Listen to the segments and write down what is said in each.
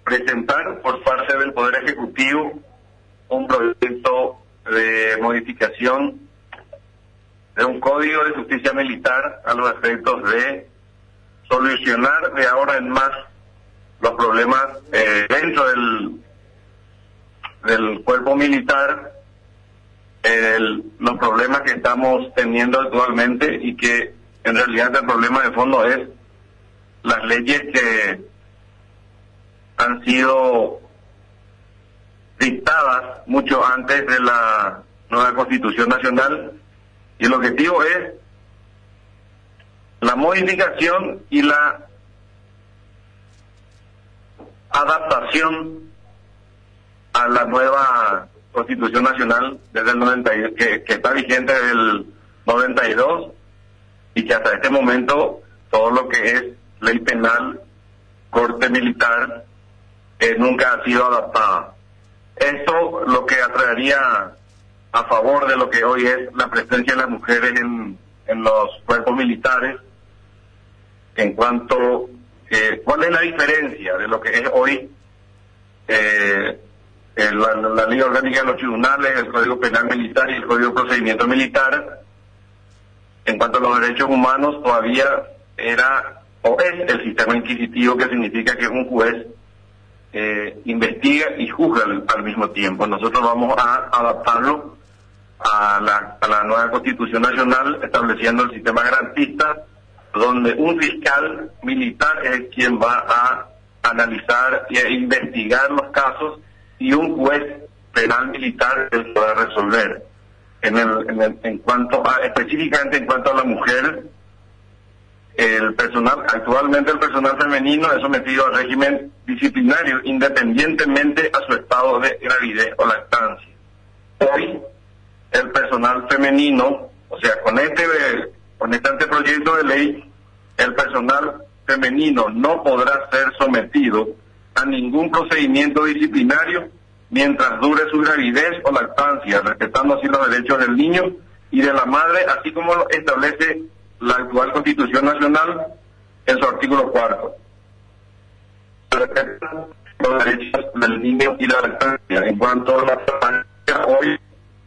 presentar por parte del Poder Ejecutivo un proyecto de modificación de un código de justicia militar a los efectos de solucionar de ahora en más los problemas dentro del cuerpo militar, los problemas que estamos teniendo actualmente, y que en realidad el problema de fondo es las leyes que han sido dictadas mucho antes de la nueva Constitución Nacional, y el objetivo es la modificación y la adaptación a la nueva Constitución Nacional desde el 90, que está vigente desde el 92, y que hasta este momento todo lo que es ley penal, corte militar, nunca ha sido adaptada. Esto lo que atraería a favor de lo que hoy es la presencia de las mujeres en los cuerpos militares, en cuanto cuál es la diferencia de lo que es hoy la ley orgánica de los tribunales, el Código Penal Militar y el Código de Procedimiento Militar. En cuanto a los derechos humanos, todavía era o es el sistema inquisitivo, que significa que un juez investiga y juzga al mismo tiempo. Nosotros vamos a adaptarlo a la nueva Constitución Nacional, estableciendo el sistema garantista, donde un fiscal militar es quien va a analizar y a investigar los casos, y un juez penal militar es el que va a resolver. En cuanto a, específicamente en cuanto a la mujer, actualmente el personal femenino es sometido al régimen disciplinario independientemente a su estado de gravidez o lactancia. Hoy el personal femenino, o sea, con este anteproyecto de ley, el personal femenino no podrá ser sometido a ningún procedimiento disciplinario mientras dure su gravidez o lactancia, respetando así los derechos del niño y de la madre, así como lo establece la actual Constitución Nacional en su artículo 4. Respeta los derechos del niño y la lactancia. En cuanto a la familia, hoy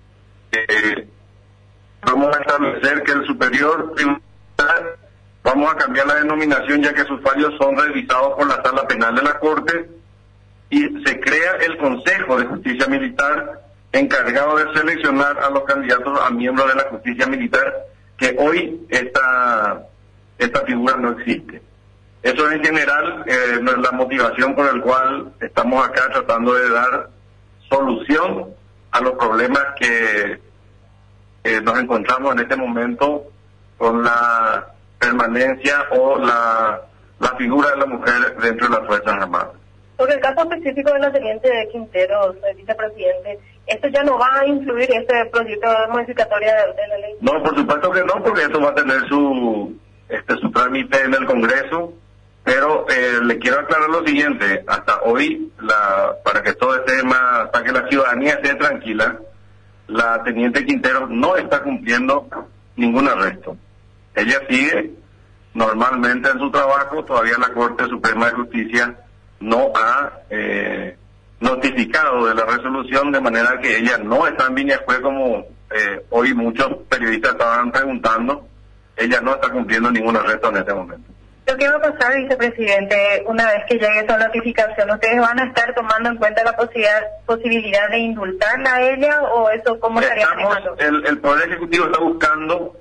vamos a establecer que el superior tribunal, vamos a cambiar la denominación, ya que sus fallos son revisados por la Sala Penal de la Corte, y se crea el Consejo de Justicia Militar, encargado de seleccionar a los candidatos a miembros de la justicia militar, que hoy esta figura no existe. Eso en general es la motivación por la cual estamos acá tratando de dar solución a los problemas que nos encontramos en este momento con la permanencia o la figura de la mujer dentro de las Fuerzas Armadas. Sobre el caso específico de la teniente Quinteros, vicepresidente, ¿esto ya no va a influir este proyecto de modificatoria de la ley? No, por supuesto que no, porque esto va a tener su trámite en el Congreso, pero le quiero aclarar lo siguiente: hasta hoy, para que todo esté más, para que la ciudadanía esté tranquila, la teniente Quinteros no está cumpliendo ningún arresto. Ella sigue normalmente en su trabajo. Todavía la Corte Suprema de Justicia no ha notificado de la resolución, de manera que ella no está en Viñascue, como hoy muchos periodistas estaban preguntando. Ella no está cumpliendo ningún arresto en este momento. ¿Qué va a pasar, vicepresidente, una vez que llegue esa notificación? ¿Ustedes van a estar tomando en cuenta la posibilidad de indultarla a ella, o eso cómo estaría manejando? El Poder Ejecutivo está buscando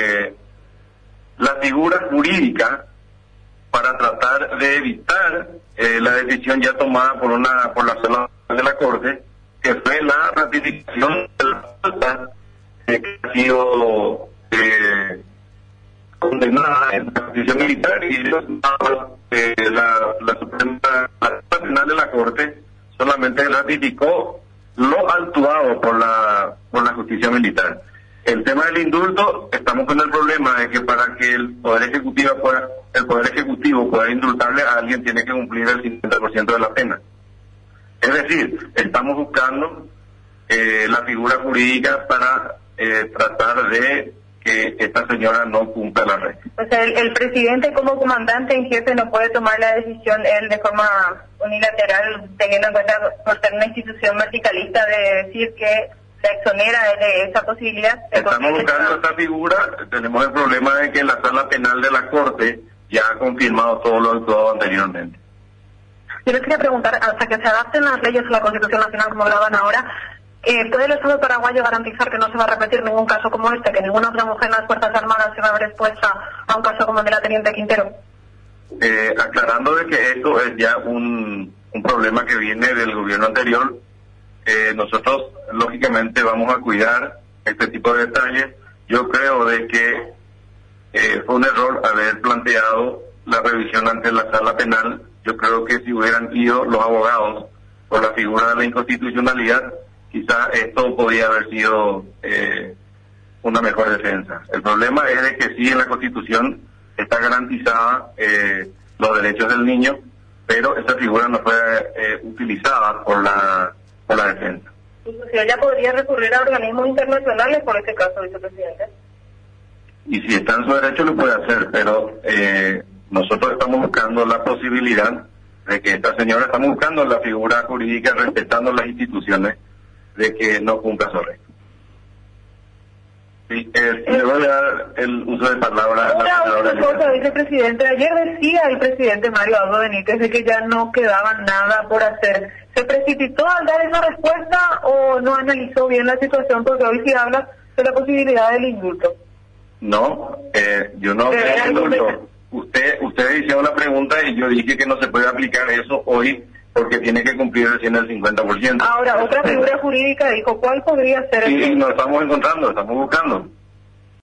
la figura jurídica para tratar de evitar la decisión ya tomada por la Sala de la Corte, que fue la ratificación de la falta que ha sido condenada en la justicia militar, y la Suprema Penal de la Corte solamente ratificó lo actuado por la justicia militar. El tema del indulto, estamos con el problema de que para que el Poder Ejecutivo pueda indultarle a alguien, tiene que cumplir el 50% de la pena. Es decir, estamos buscando la figura jurídica para tratar de que esta señora no cumpla la regla. O sea, el presidente como comandante en jefe no puede tomar la decisión él de forma unilateral, teniendo en cuenta por ser una institución verticalista, de decir que se exonera de esa posibilidad. Estamos buscando esta figura, tenemos el problema de que la sala penal de la Corte ya ha confirmado todo lo actuado anteriormente. Yo les quería preguntar, hasta que se adapten las leyes a la Constitución Nacional como hablaban ahora, ¿puede el Estado paraguayo garantizar que no se va a repetir ningún caso como este, que ninguna otra mujer en las Fuerzas Armadas se va a ver expuesta a un caso como el de la Teniente Quintero? Aclarando de que esto es ya un problema que viene del gobierno anterior, nosotros lógicamente vamos a cuidar este tipo de detalles. Yo creo de que fue un error haber planteado la revisión ante la sala penal. Yo creo que si hubieran ido los abogados por la figura de la inconstitucionalidad, quizá esto podría haber sido una mejor defensa. El problema es de que sí, en la Constitución está garantizada los derechos del niño, pero esa figura no fue utilizada por la defensa. Inclusive ella podría recurrir a organismos internacionales por este caso, vicepresidente. Y si está en su derecho lo puede hacer, pero nosotros estamos buscando la posibilidad de que esta señora, estamos buscando la figura jurídica respetando las instituciones, de que no cumpla su regla. Sí, le voy a dar el uso de palabra. Una cosa, vicepresidente. Ayer decía el presidente Mario Abdo Benítez de que ya no quedaba nada por hacer. ¿Se precipitó al dar esa respuesta o no analizó bien la situación? Porque hoy sí habla de la posibilidad del indulto. No, yo no creo el indulto. Usted hizo una pregunta y yo dije que no se puede aplicar eso hoy porque tiene que cumplir recién el 50%. Ahora, otra figura jurídica dijo, ¿cuál podría ser? Sí, nos estamos encontrando, estamos buscando.